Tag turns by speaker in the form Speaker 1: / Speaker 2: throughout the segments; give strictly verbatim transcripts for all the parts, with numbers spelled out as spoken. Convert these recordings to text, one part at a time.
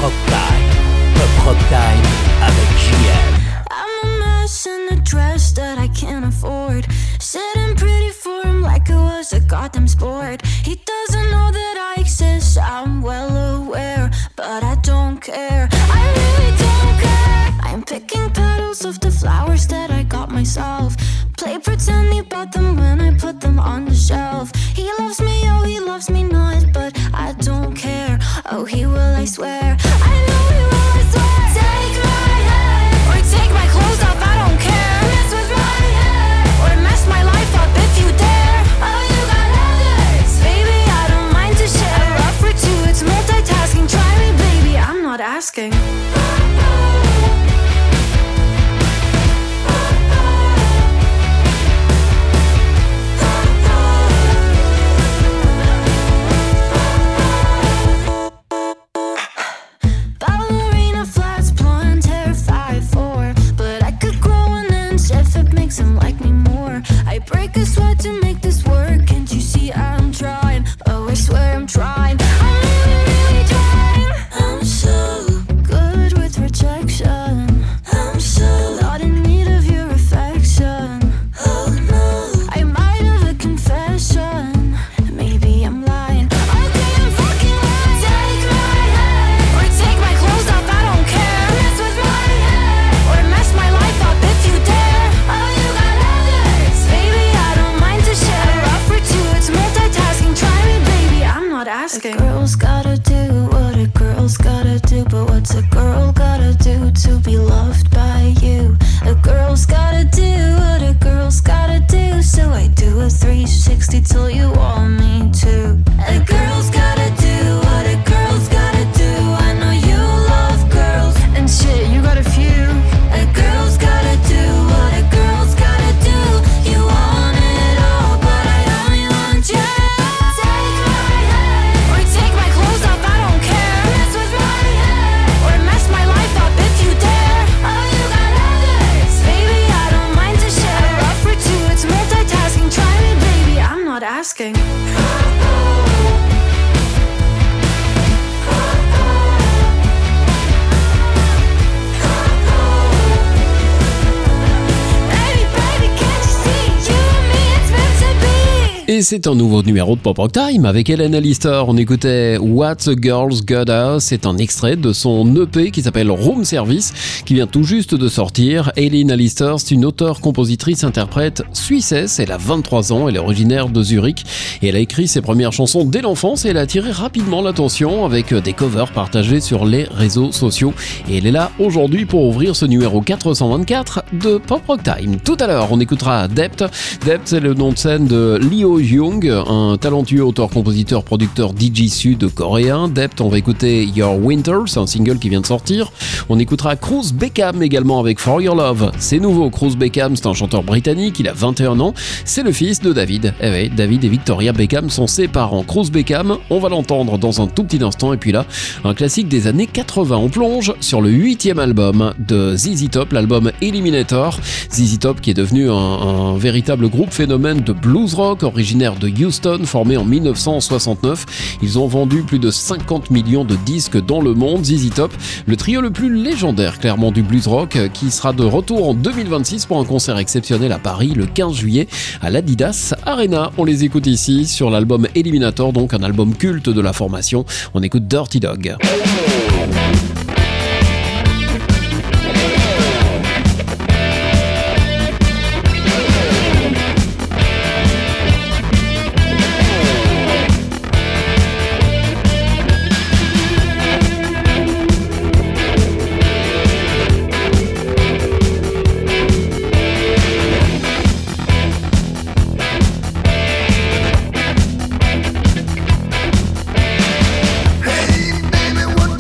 Speaker 1: Rock Time, Pop Rock Time avec J M.
Speaker 2: I'm a mess in a dress that I can't afford, sitting pretty for him like it was a goddamn sport. He doesn't know that I exist, I'm well aware, but I don't care, I really don't care. I'm picking petals of the flowers that I got myself, play pretend he bought them when I put them on the shelf. He loves me, oh he loves me not, but I don't care, oh he will I swear, I know he will I swear. Take my hand, or take my clothes off, I don't care. Mess with my head, or mess my life up if you dare. Oh you got others, baby I don't mind to share. A rough or two, it's multitasking, try me baby, I'm not asking. Him like me more. I break a sweat to make this work. Can't you see I'm trying? Oh, I swear I'm trying. I'm really, really trying. I'm so good with rejection. I'm so not in need of your affection. Oh no, I might have a confession. Maybe I'm lying. Okay, I'm fucking lying. Take my hand, or take my clothes off. I don't care. Mess with my head, or mess my life up if you dare. A girl's gotta do what a girl's gotta do, but what's a girl gotta do to be loved by you? A girl's gotta do what a girl's gotta do, so I do a three sixty till you want me to. A girl's gotta do what a girl's gotta do, I know you love girls, and shit, you got a few. A girl's gotta do what a girl's gotta do, you want it all, but I only want you. Asking.
Speaker 3: Et c'est un nouveau numéro de Pop Rock Time avec Helen Alister. On écoutait What the Girls Got Us. C'est un extrait de son E P qui s'appelle Room Service, qui vient tout juste de sortir. Helen Alister, c'est une auteure, compositrice, interprète suissesse. Elle a vingt-trois ans, elle est originaire de Zurich et elle a écrit ses premières chansons dès l'enfance et elle a attiré rapidement l'attention avec des covers partagés sur les réseaux sociaux. Et elle est là aujourd'hui pour ouvrir ce numéro quatre cent vingt-quatre de Pop Rock Time. Tout à l'heure, on écoutera Dept. Dept, c'est le nom de scène de Leo Young, un talentueux auteur, compositeur, producteur D J sud-coréen. Dept, on va écouter Your Winter, c'est un single qui vient de sortir. On écoutera Cruz Beckham également avec For Your Love. C'est nouveau, Cruz Beckham, c'est un chanteur britannique, il a vingt et un ans. C'est le fils de David. Eh oui, David et Victoria Beckham sont ses parents. Cruz Beckham, on va l'entendre dans un tout petit instant. Et puis là, un classique des années quatre-vingts. On plonge sur le huitième album de Z Z Top, l'album Eliminator. Z Z Top qui est devenu un, un véritable groupe phénomène de blues rock, originaire de Houston, formé en dix-neuf cent soixante-neuf. Ils ont vendu plus de cinquante millions de disques dans le monde. Z Z Top, le trio le plus légendaire clairement du blues rock, qui sera de retour en deux mille vingt-six pour un concert exceptionnel à Paris le quinze juillet à l'Adidas Arena. On les écoute ici sur l'album Eliminator, donc un album culte de la formation. On écoute Dirty Dog.
Speaker 4: Hey, baby, what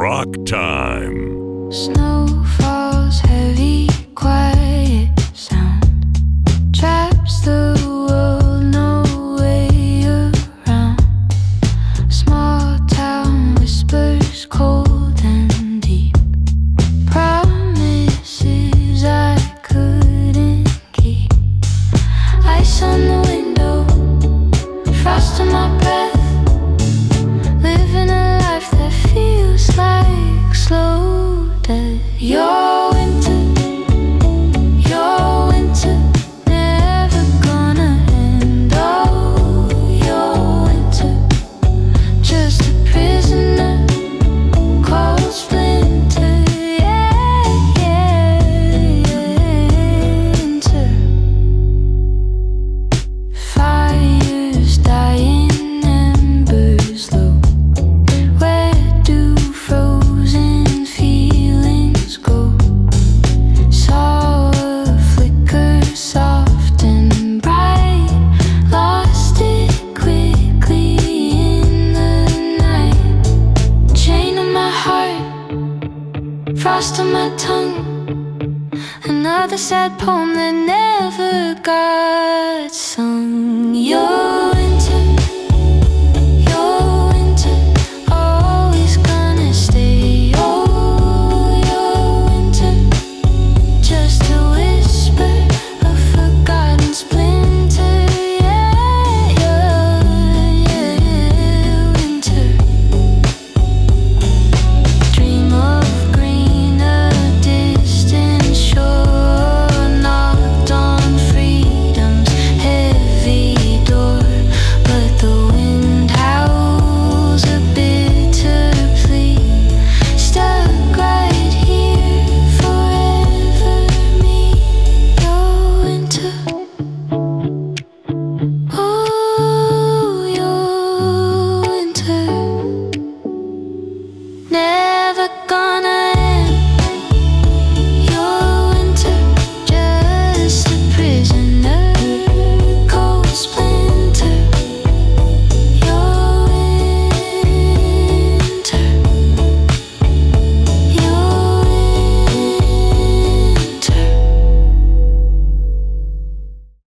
Speaker 4: rock time.
Speaker 2: Snow falls heavy, quiet sound traps the world, no way around. Small town whispers cold and deep, promises I couldn't keep. Ice on the window, frost on my breath, living a life that feels like slow death. Your winter, your winter, never gonna end. Oh, your winter, just a prisoner, cold splinter. Yeah, yeah, winter. Fires dying, embers low. Where do frozen feelings go? Saw a flicker soft and bright, lost it quickly in the night. Chain on my heart, frost on my tongue. Another sad poem that never got sung. Your winter, your winter, always gonna stay. Oh, your winter, just a whisper, a forgotten splinter. Yeah, yeah, yeah, winter. Dream of greener, distant shore, knocked on freedom's heavy door, but the wind howls a bitter plea. Stuck right here, forever me. Your winter, oh, your winter, never